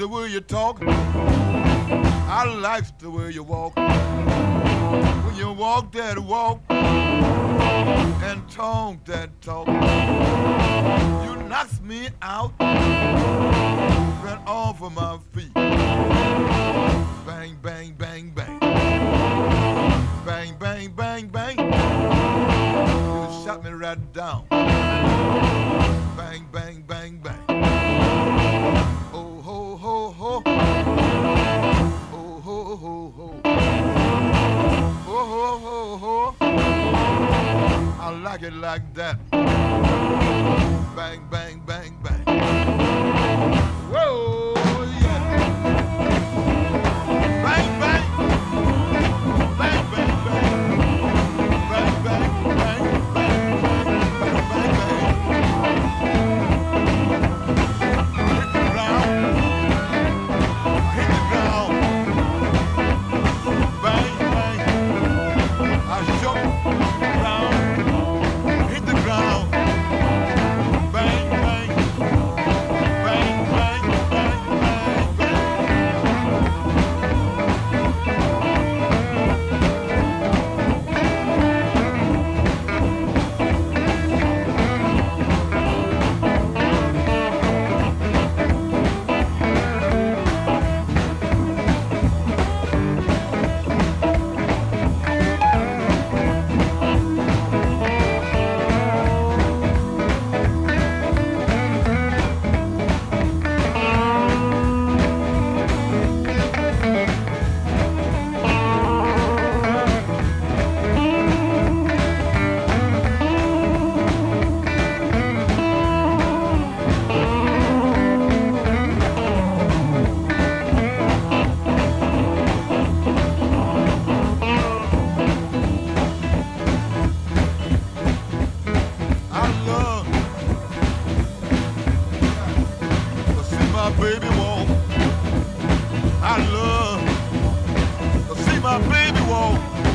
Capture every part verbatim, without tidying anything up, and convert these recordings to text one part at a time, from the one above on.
the way you talk. I like the way you walk. When you walk that walk and talk that talk, you knocks me out right off of my feet. Bang, bang, bang, bang. Bang, bang, bang, bang. You shot me right down. Bang, bang, bang, bang. Oh, ho, ho, ho. Oh, ho, ho, ho. Oh, ho, ho, ho. I like it like that. Bang, bang, bang, bang. Whoa, yeah. Bang, bang. Bang, bang, bang. Bang, bang, bang, bang, bang, bang, bang. Hit the ground. Hit the ground. Bang, bang. I shook the ground. Hit the ground. Bang, bang. Bang, bang, bang, bang, bang. I love to see my baby walk. I love to see my baby walk.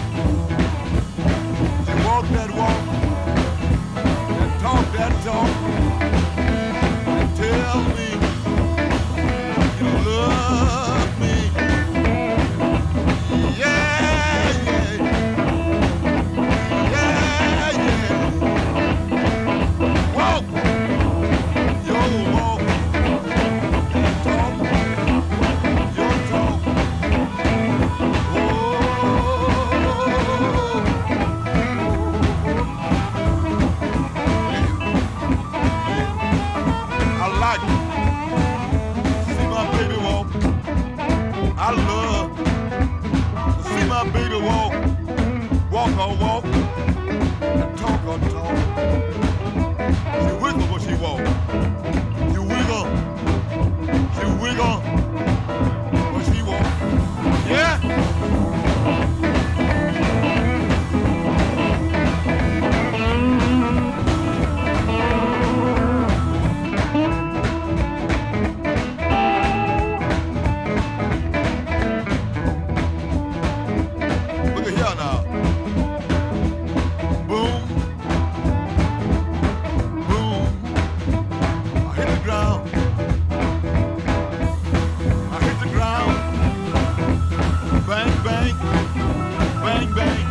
She walk that walk and talk that talk and tell me you love me. Yeah, yeah, yeah, yeah. Walk, yo walk, and talk, yo talk. Oh, I like it. See my baby walk. I love to see my baby walk. Walk her walk and talk her talk. She wiggle when she walk. She wiggle. She wiggle when she walk. Yeah. Look at here now. Boom. Boom. I hit the ground. I hit the ground. Bang, bang. Bang, bang.